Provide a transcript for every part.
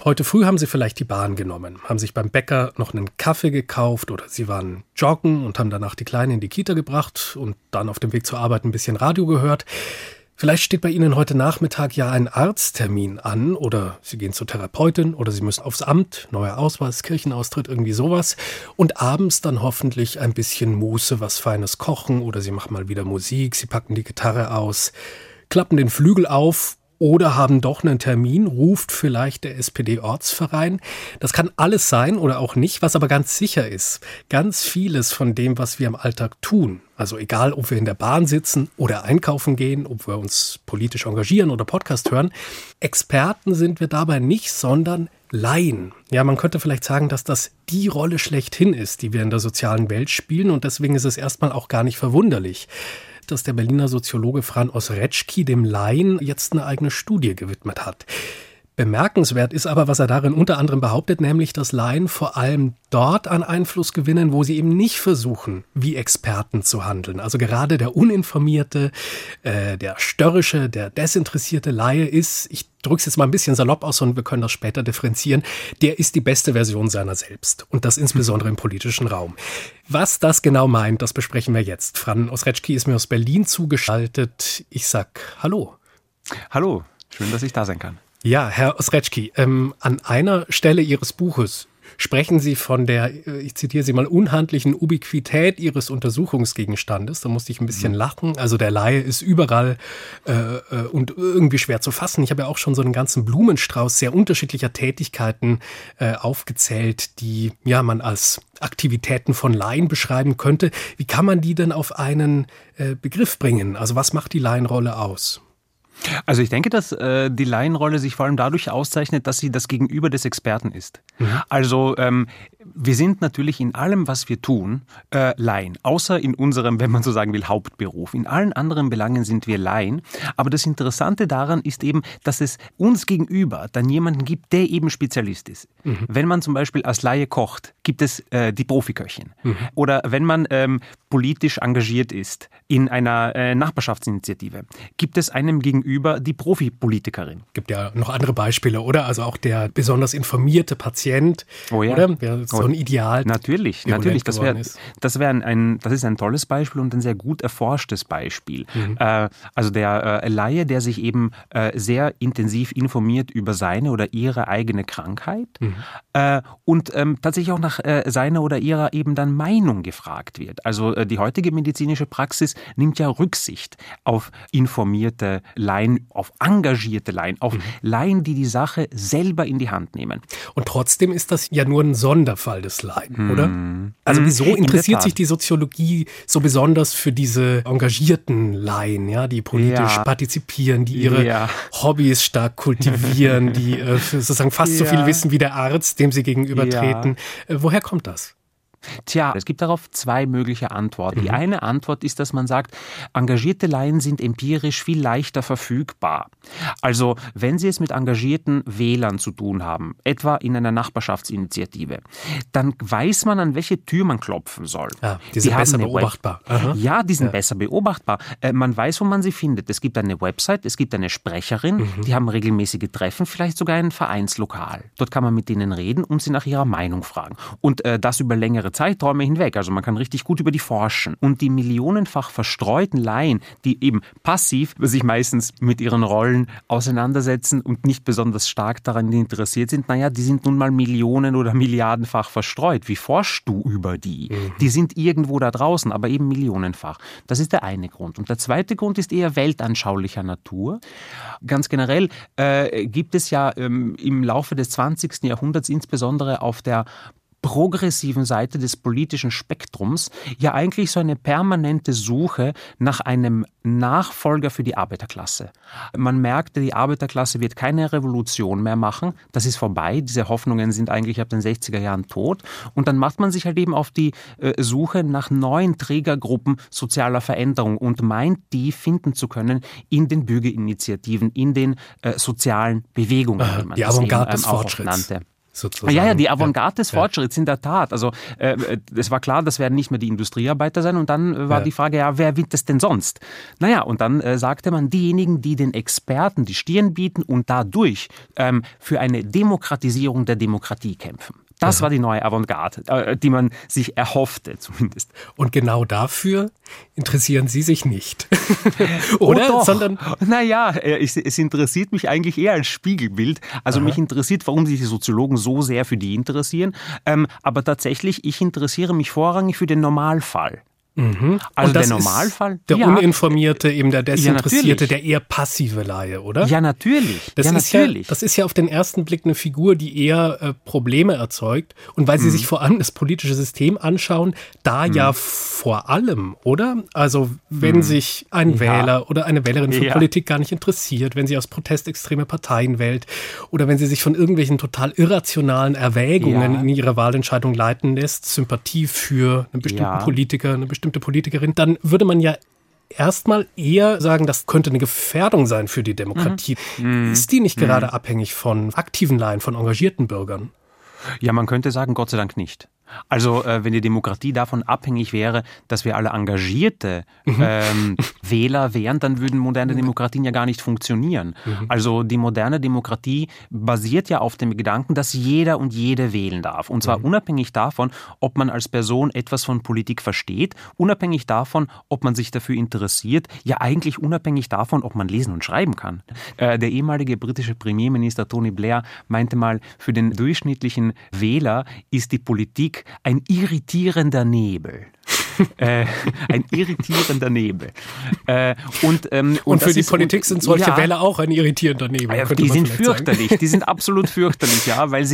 Heute früh haben Sie vielleicht die Bahn genommen, haben sich beim Bäcker noch einen Kaffee gekauft oder Sie waren joggen und haben danach die Kleine in die Kita gebracht und dann auf dem Weg zur Arbeit ein bisschen Radio gehört. Vielleicht steht bei Ihnen heute Nachmittag ja ein Arzttermin an oder Sie gehen zur Therapeutin oder Sie müssen aufs Amt, neuer Ausweis, Kirchenaustritt, irgendwie sowas. Und abends dann hoffentlich ein bisschen Muße, was Feines kochen oder Sie machen mal wieder Musik, Sie packen die Gitarre aus, klappen den Flügel auf oder haben doch einen Termin, ruft vielleicht der SPD-Ortsverein. Das kann alles sein oder auch nicht, was aber ganz sicher ist. Ganz vieles von dem, was wir im Alltag tun, also egal, ob wir in der Bahn sitzen oder einkaufen gehen, ob wir uns politisch engagieren oder Podcast hören, Experten sind wir dabei nicht, sondern Laien. Ja, man könnte vielleicht sagen, dass das die Rolle schlechthin ist, die wir in der sozialen Welt spielen und deswegen ist es erstmal auch gar nicht verwunderlich, dass der Berliner Soziologe Fran Osrecki dem Laien jetzt eine eigene Studie gewidmet hat. Bemerkenswert ist aber, was er darin unter anderem behauptet, nämlich, dass Laien vor allem dort an Einfluss gewinnen, wo sie eben nicht versuchen, wie Experten zu handeln. Also gerade der uninformierte, der störrische, der desinteressierte Laie ist, ich drücke es jetzt mal ein bisschen salopp aus und wir können das später differenzieren, der ist die beste Version seiner selbst und das insbesondere im politischen Raum. Was das genau meint, das besprechen wir jetzt. Fran Osrecki ist mir aus Berlin zugeschaltet. Ich sag Hallo. Hallo, schön, dass ich da sein kann. Ja, Herr Osrecki, an einer Stelle Ihres Buches sprechen Sie von der, ich zitiere Sie mal, unhandlichen Ubiquität Ihres Untersuchungsgegenstandes. Da musste ich ein bisschen lachen. Also der Laie ist überall und irgendwie schwer zu fassen. Ich habe ja auch schon so einen ganzen Blumenstrauß sehr unterschiedlicher Tätigkeiten aufgezählt, die ja man als Aktivitäten von Laien beschreiben könnte. Wie kann man die denn auf einen Begriff bringen? Also was macht die Laienrolle aus? Also ich denke, dass die Laienrolle sich vor allem dadurch auszeichnet, dass sie das Gegenüber des Experten ist. Also wir sind natürlich in allem, was wir tun, Laien. Außer in unserem, wenn man so sagen will, Hauptberuf. In allen anderen Belangen sind wir Laien. Aber das Interessante daran ist eben, dass es uns gegenüber dann jemanden gibt, der eben Spezialist ist. Wenn man zum Beispiel als Laie kocht, gibt es die Profiköchin. Oder wenn man politisch engagiert ist in einer Nachbarschaftsinitiative, gibt es einem gegenüber die Profipolitikerin. Gibt ja noch andere Beispiele, oder? Also auch der besonders informierte Patient, oder? Der so ein Ideal. Natürlich. Das ist ein tolles Beispiel und ein sehr gut erforschtes Beispiel. Also der Laie, der sich eben sehr intensiv informiert über seine oder ihre eigene Krankheit und tatsächlich auch nach seiner oder ihrer eben dann Meinung gefragt wird. Also die heutige medizinische Praxis nimmt ja Rücksicht auf informierte Laien, auf engagierte Laien, auf Laien, die die Sache selber in die Hand nehmen. Und trotzdem ist das ja nur ein Sonderfall des Laien, oder? Also wieso interessiert sich die Soziologie so besonders für diese engagierten Laien, ja, die politisch partizipieren, die ihre Hobbys stark kultivieren, die sozusagen fast so viel wissen wie der Arzt, dem sie gegenübertreten. Woher kommt das? Tja, es gibt darauf zwei mögliche Antworten. Die eine Antwort ist, dass man sagt, engagierte Laien sind empirisch viel leichter verfügbar. Also, wenn Sie es mit engagierten Wählern zu tun haben, etwa in einer Nachbarschaftsinitiative, dann weiß man, an welche Tür man klopfen soll. Ja, die sind besser beobachtbar. Ja, die sind besser beobachtbar. Man weiß, wo man sie findet. Es gibt eine Website, es gibt eine Sprecherin, die haben regelmäßige Treffen, vielleicht sogar ein Vereinslokal. Dort kann man mit denen reden und sie nach ihrer Meinung fragen. Und das über längere Zeiträume hinweg. Also man kann richtig gut über die forschen. Und die millionenfach verstreuten Laien, die eben passiv sich meistens mit ihren Rollen auseinandersetzen und nicht besonders stark daran interessiert sind, die sind nun mal millionen- oder milliardenfach verstreut. Wie forschst du über die? Die sind irgendwo da draußen, aber eben millionenfach. Das ist der eine Grund. Und der zweite Grund ist eher weltanschaulicher Natur. Ganz generell gibt es ja im Laufe des 20. Jahrhunderts insbesondere auf der progressiven Seite des politischen Spektrums ja eigentlich so eine permanente Suche nach einem Nachfolger für die Arbeiterklasse. Man merkte, die Arbeiterklasse wird keine Revolution mehr machen. Das ist vorbei. Diese Hoffnungen sind eigentlich ab den 60er Jahren tot. Und dann macht man sich halt eben auf die Suche nach neuen Trägergruppen sozialer Veränderung und meint, die finden zu können in den Bürgerinitiativen, in den sozialen Bewegungen, wie man die das Avantgarde eben des auch Fortschritts. nannte. sozusagen. Ja, die Avantgarde des Fortschritts, in der Tat. Also es war klar, das werden nicht mehr die Industriearbeiter sein und dann war die Frage, wer wird das denn sonst? Naja, und dann sagte man, diejenigen, die den Experten die Stirn bieten und dadurch für eine Demokratisierung der Demokratie kämpfen. Das war die neue Avantgarde, die man sich erhoffte zumindest. Und genau dafür interessieren Sie sich nicht. Oder? Oh, Sondern naja, es interessiert mich eigentlich eher als Spiegelbild. Also mich interessiert, warum sich die Soziologen so sehr für die interessieren. Aber tatsächlich, ich interessiere mich vorrangig für den Normalfall. Also der Normalfall? Der Uninformierte, eben der Desinteressierte, der eher passive Laie, oder? Ja, natürlich. Das ist ja auf den ersten Blick eine Figur, die eher Probleme erzeugt. Und weil Sie sich vor allem das politische System anschauen, da ja vor allem, oder? Also wenn sich ein Wähler oder eine Wählerin für Politik gar nicht interessiert, wenn sie aus Protest extreme Parteien wählt oder wenn sie sich von irgendwelchen total irrationalen Erwägungen in ihrer Wahlentscheidung leiten lässt, Sympathie für einen bestimmten Politiker, eine bestimmte Politikerin, dann würde man ja erstmal eher sagen, das könnte eine Gefährdung sein für die Demokratie. Ist die nicht gerade abhängig von aktiven Laien, von engagierten Bürgern? Ja, man könnte sagen, Gott sei Dank nicht. Also wenn die Demokratie davon abhängig wäre, dass wir alle engagierte Wähler wären, dann würden moderne Demokratien ja gar nicht funktionieren. Also die moderne Demokratie basiert ja auf dem Gedanken, dass jeder und jede wählen darf. Und zwar unabhängig davon, ob man als Person etwas von Politik versteht, unabhängig davon, ob man sich dafür interessiert, ja eigentlich unabhängig davon, ob man lesen und schreiben kann. Der ehemalige britische Premierminister Tony Blair meinte mal, für den durchschnittlichen Wähler ist die Politik ein irritierender Nebel. Ein irritierender Nebel. Und für die Politik sind solche Wähler auch ein irritierender Nebel. Die sind fürchterlich, die sind absolut fürchterlich, ja, weil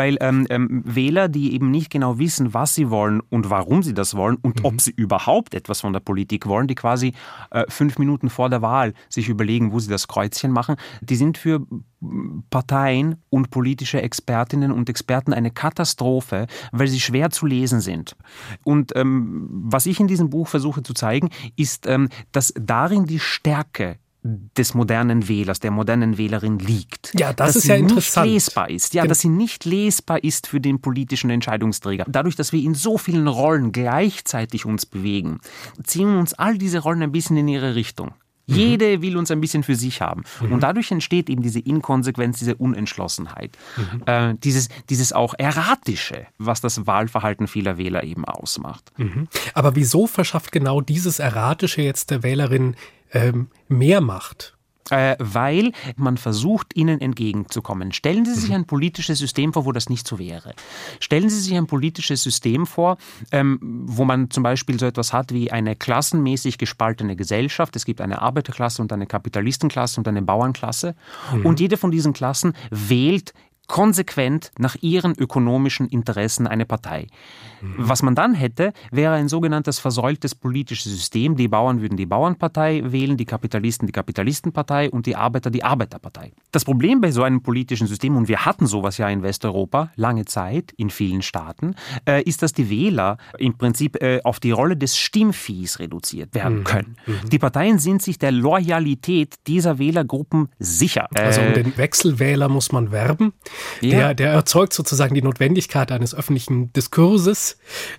Wähler, die eben nicht genau wissen, was sie wollen und warum sie das wollen und ob sie überhaupt etwas von der Politik wollen, die quasi 5 Minuten vor der Wahl sich überlegen, wo sie das Kreuzchen machen, die sind für Parteien und politische Expertinnen und Experten eine Katastrophe, weil sie schwer zu lesen sind. Und was ich in diesem Buch versuche zu zeigen, ist, dass darin die Stärke des modernen Wählers, der modernen Wählerin liegt. Ja, das ist sie ja interessant. Nicht lesbar ist. Ja, dass sie nicht lesbar ist für den politischen Entscheidungsträger. Dadurch, dass wir in so vielen Rollen gleichzeitig uns bewegen, ziehen uns all diese Rollen ein bisschen in ihre Richtung. Jede will uns ein bisschen für sich haben. Und dadurch entsteht eben diese Inkonsequenz, diese Unentschlossenheit. Dieses auch Erratische, was das Wahlverhalten vieler Wähler eben ausmacht. Aber wieso verschafft genau dieses Erratische jetzt der Wählerin mehr Macht? Weil man versucht, ihnen entgegenzukommen. Stellen Sie sich ein politisches System vor, wo das nicht so wäre. Stellen Sie sich ein politisches System vor, wo man zum Beispiel so etwas hat wie eine klassenmäßig gespaltene Gesellschaft. Es gibt eine Arbeiterklasse und eine Kapitalistenklasse und eine Bauernklasse. Und jede von diesen Klassen wählt konsequent nach ihren ökonomischen Interessen eine Partei. Was man dann hätte, wäre ein sogenanntes versäultes politisches System. Die Bauern würden die Bauernpartei wählen, die Kapitalisten die Kapitalistenpartei und die Arbeiter die Arbeiterpartei. Das Problem bei so einem politischen System, und wir hatten sowas ja in Westeuropa lange Zeit, in vielen Staaten, ist, dass die Wähler im Prinzip auf die Rolle des Stimmviehs reduziert werden können. Die Parteien sind sich der Loyalität dieser Wählergruppen sicher. Also um den Wechselwähler muss man werben. Der erzeugt sozusagen die Notwendigkeit eines öffentlichen Diskurses,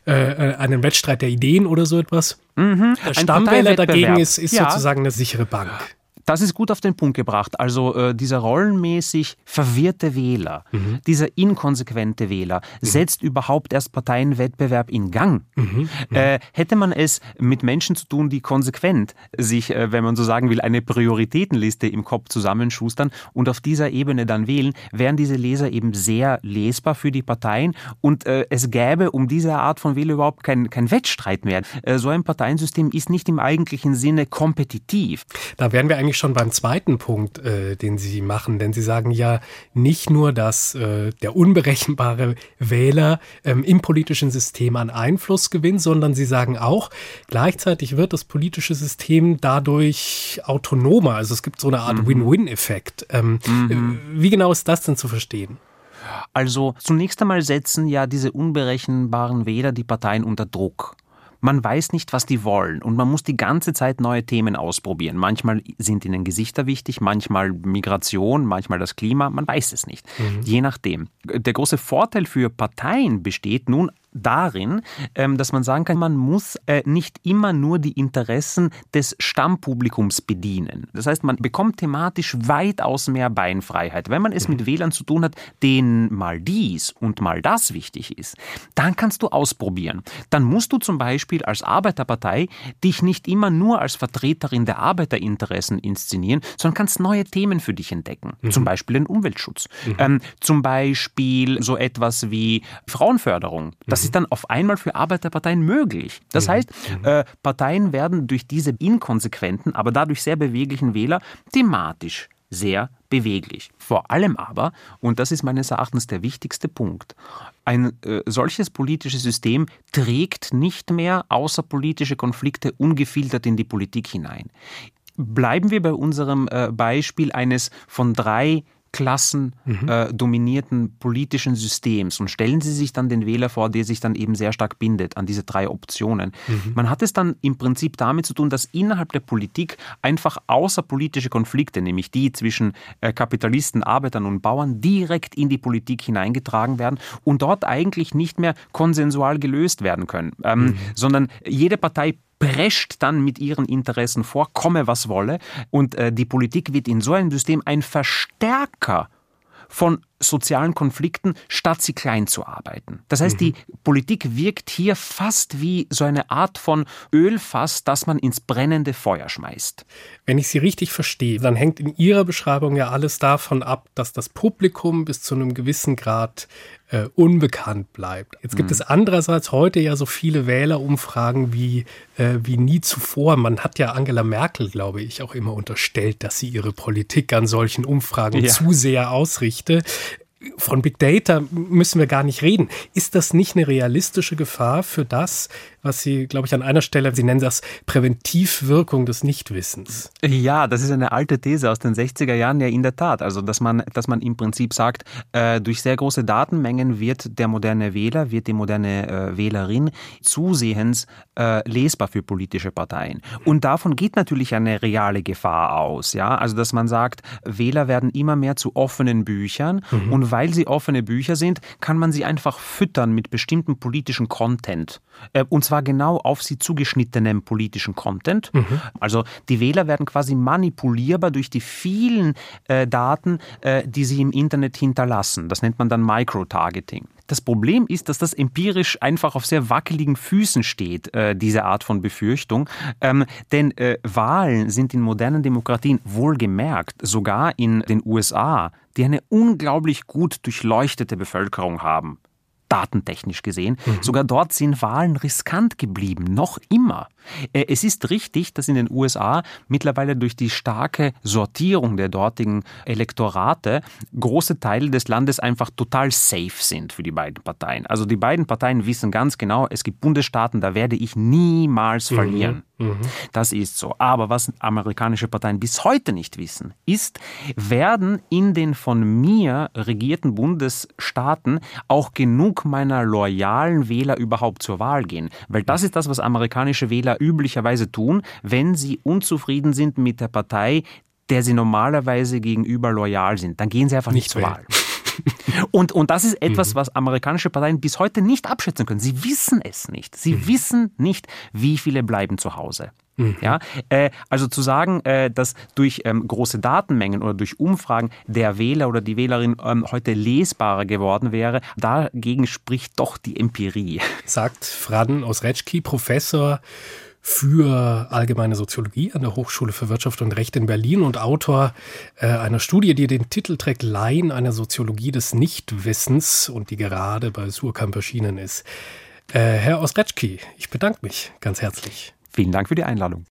einen Wettstreit der Ideen oder so etwas. Der Stammwähler dagegen ist sozusagen eine sichere Bank. Das ist gut auf den Punkt gebracht. Also dieser rollenmäßig verwirrte Wähler, dieser inkonsequente Wähler, setzt überhaupt erst Parteienwettbewerb in Gang. Hätte man es mit Menschen zu tun, die konsequent sich, wenn man so sagen will, eine Prioritätenliste im Kopf zusammenschustern und auf dieser Ebene dann wählen, wären diese Leser eben sehr lesbar für die Parteien und es gäbe um diese Art von Wähler überhaupt kein Wettstreit mehr. So ein Parteiensystem ist nicht im eigentlichen Sinne kompetitiv. Da wären wir eigentlich schon beim zweiten Punkt, den Sie machen, denn Sie sagen ja nicht nur, dass der unberechenbare Wähler im politischen System an Einfluss gewinnt, sondern Sie sagen auch, gleichzeitig wird das politische System dadurch autonomer. Also es gibt so eine Art Win-Win-Effekt. Wie genau ist das denn zu verstehen? Also zunächst einmal setzen ja diese unberechenbaren Wähler die Parteien unter Druck. Man weiß nicht, was die wollen und man muss die ganze Zeit neue Themen ausprobieren. Manchmal sind ihnen Gesichter wichtig, manchmal Migration, manchmal das Klima, man weiß es nicht. Je nachdem. Der große Vorteil für Parteien besteht nun darin, dass man sagen kann, man muss nicht immer nur die Interessen des Stammpublikums bedienen. Das heißt, man bekommt thematisch weitaus mehr Beinfreiheit. Wenn man es mit Wählern zu tun hat, denen mal dies und mal das wichtig ist, dann kannst du ausprobieren. Dann musst du zum Beispiel als Arbeiterpartei dich nicht immer nur als Vertreterin der Arbeiterinteressen inszenieren, sondern kannst neue Themen für dich entdecken. Zum Beispiel den Umweltschutz. Zum Beispiel so etwas wie Frauenförderung. Das ist dann auf einmal für Arbeiterparteien möglich. Das heißt, Parteien werden durch diese inkonsequenten, aber dadurch sehr beweglichen Wähler thematisch sehr beweglich. Vor allem aber, und das ist meines Erachtens der wichtigste Punkt, ein solches politisches System trägt nicht mehr außerpolitische Konflikte ungefiltert in die Politik hinein. Bleiben wir bei unserem Beispiel eines von 3 Klassen dominierten politischen Systems und stellen Sie sich dann den Wähler vor, der sich dann eben sehr stark bindet an diese 3 Optionen. Man hat es dann im Prinzip damit zu tun, dass innerhalb der Politik einfach außerpolitische Konflikte, nämlich die zwischen Kapitalisten, Arbeitern und Bauern, direkt in die Politik hineingetragen werden und dort eigentlich nicht mehr konsensual gelöst werden können, sondern jede Partei prescht dann mit ihren Interessen vor, komme was wolle. Und die Politik wird in so einem System ein Verstärker von sozialen Konflikten, statt sie klein zu arbeiten. Das heißt, die Politik wirkt hier fast wie so eine Art von Ölfass, das man ins brennende Feuer schmeißt. Wenn ich Sie richtig verstehe, dann hängt in Ihrer Beschreibung ja alles davon ab, dass das Publikum bis zu einem gewissen Grad unbekannt bleibt. Jetzt gibt es andererseits heute ja so viele Wählerumfragen wie nie zuvor. Man hat ja Angela Merkel, glaube ich, auch immer unterstellt, dass sie ihre Politik an solchen Umfragen zu sehr ausrichte. Von Big Data müssen wir gar nicht reden. Ist das nicht eine realistische Gefahr für das, was Sie, glaube ich, an einer Stelle, Sie nennen das Präventivwirkung des Nichtwissens? Ja, das ist eine alte These aus den 60er Jahren, ja in der Tat. Also, dass man im Prinzip sagt, durch sehr große Datenmengen wird der moderne Wähler, wird die moderne Wählerin zusehends lesbar für politische Parteien. Und davon geht natürlich eine reale Gefahr aus. Ja? Also, dass man sagt, Wähler werden immer mehr zu offenen Büchern und weil sie offene Bücher sind, kann man sie einfach füttern mit bestimmten politischen Content. Und zwar genau auf sie zugeschnittenem politischen Content. Also die Wähler werden quasi manipulierbar durch die vielen Daten, die sie im Internet hinterlassen. Das nennt man dann Microtargeting. Das Problem ist, dass das empirisch einfach auf sehr wackeligen Füßen steht, diese Art von Befürchtung. Denn Wahlen sind in modernen Demokratien wohlgemerkt, sogar in den USA, die eine unglaublich gut durchleuchtete Bevölkerung haben, datentechnisch gesehen. Sogar dort sind Wahlen riskant geblieben, noch immer. Es ist richtig, dass in den USA mittlerweile durch die starke Sortierung der dortigen Elektorate große Teile des Landes einfach total safe sind für die beiden Parteien. Also die beiden Parteien wissen ganz genau, es gibt Bundesstaaten, da werde ich niemals verlieren. Das ist so. Aber was amerikanische Parteien bis heute nicht wissen, ist, werden in den von mir regierten Bundesstaaten auch genug meiner loyalen Wähler überhaupt zur Wahl gehen? Weil das ist das, was amerikanische Wähler üblicherweise tun, wenn sie unzufrieden sind mit der Partei, der sie normalerweise gegenüber loyal sind. Dann gehen sie einfach nicht zur Wahl. Und das ist etwas, was amerikanische Parteien bis heute nicht abschätzen können. Sie wissen es nicht. Sie wissen nicht, wie viele bleiben zu Hause. Ja, also zu sagen, dass durch große Datenmengen oder durch Umfragen der Wähler oder die Wählerin heute lesbarer geworden wäre, dagegen spricht doch die Empirie. Sagt Fran Osrecki, Professor für allgemeine Soziologie an der Hochschule für Wirtschaft und Recht in Berlin und Autor einer Studie, die den Titel trägt, Laien, eine Soziologie des Nichtwissens, und die gerade bei Suhrkamp erschienen ist. Herr Osrecki, ich bedanke mich ganz herzlich. Vielen Dank für die Einladung.